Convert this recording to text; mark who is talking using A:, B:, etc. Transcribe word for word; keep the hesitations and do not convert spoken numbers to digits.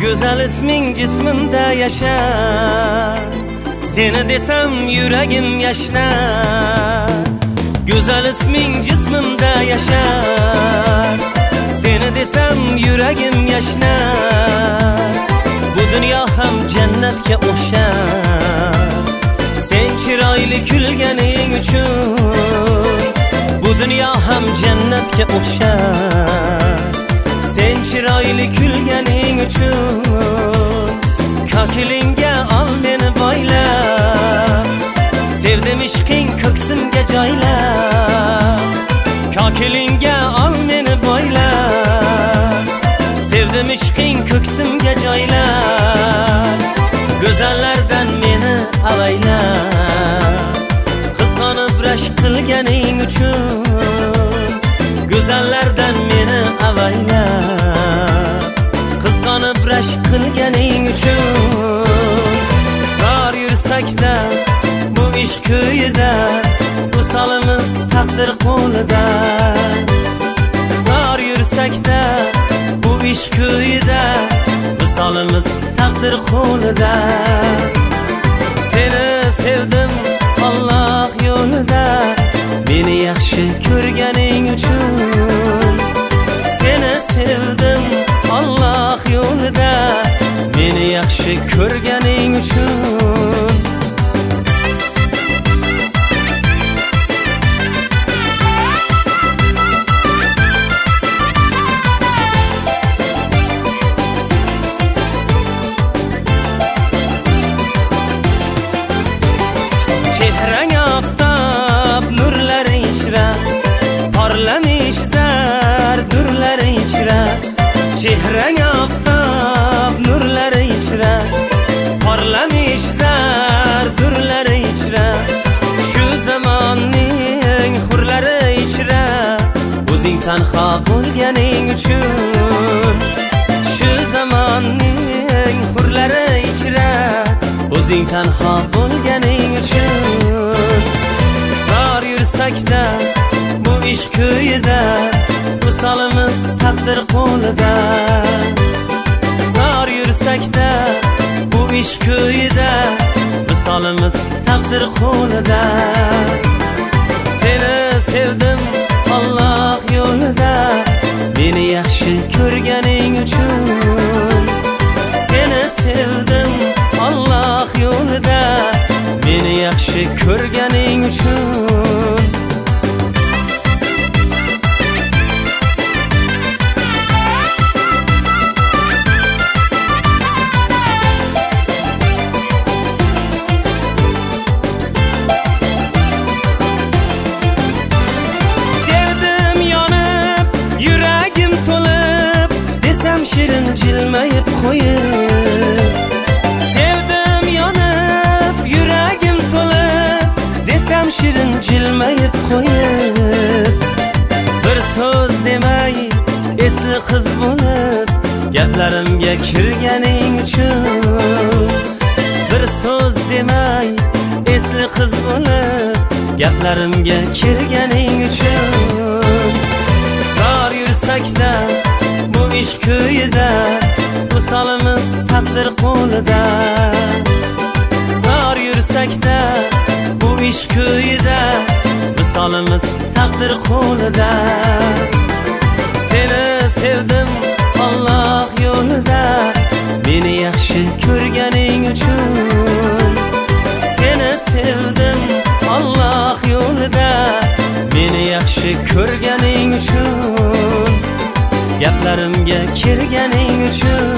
A: Güzel ismin cismimde yaşar, seni desem yüreğim yaşlar. Güzel ismin cismimde yaşar, seni desem yüreğim yaşlar. Bu dünya ham cennetke oxşar, sen chiroyli kulganing uchun. Bu dünya ham cennetke oxşar, sen chiroyli kulganing uchun. Kokilinga ol meni boylab, sevdim ishqing ko'ksimga joylab. Kokilinga ol meni boylab, sevdim ishqing ko'ksimga joylab. Go'zallardan meni avaylab, qizg'onib rashk qilganing uchun. Go'zallardan meni avaylab, qizg'onib rashk qilganing uchun. Zor yursakda bu ishq ko'yida, visolimiz taqdir qo'lida. Zor yursakda bu ishq ko'yida, visolimiz taqdir qo'lida. Seni sevdim Alloh yo'lida, meni yaxshi ko'rganing uchun. Seni sevdim Alloh yo'lida, meni yaxshi ko'rganing uchun. Chehrang oftob nurlari ichra, porlamish zar nurlari ichra. Chehrang oftob nurlari ichra, porlamish zar nurlari ichra. Shu zamonning hurlari ichra, o'zing tanho bo'lganing uchun. Shu zamonning hurlari ichra, o'zing tanho bo'lganing uchun. Zor yursakda bu ishq ko'yida, visolimiz taqdir qo'lida. Zor yursakda bu ishq ko'yida, visolimiz taqdir qo'lida. Seni sevdim Alloh yo'lida, meni yaxshi ko'rganing uchun. Seni sevdim Alloh yo'lida, meni yaxshi ko'rganing uchun. Sevdim yonib, yuragim to'lib, desam shirin jilmayib qo'yib. Sevdim yonib, yuragim to'lib, desam shirin jilmayib qo'yib. Bir so'z demay esli qiz bo'lib, gaplarimga kirganing uchun. Bir so'z demay esli qiz bo'lib, gaplarimga kirganing uchun. Zor yursakda bu ishq ko'yida, visolimiz taqdir qo'lida. Zor yursakda bu ishq ko'yida, visolimiz taqdir qo'lida. Seni sevdim Alloh yo'lida, meni yaxshi ko'rganing uchun. Seni sevdim Alloh yo'lida, meni yaxshi ko'rganing uchun. Gaplarimga kirganing uchun.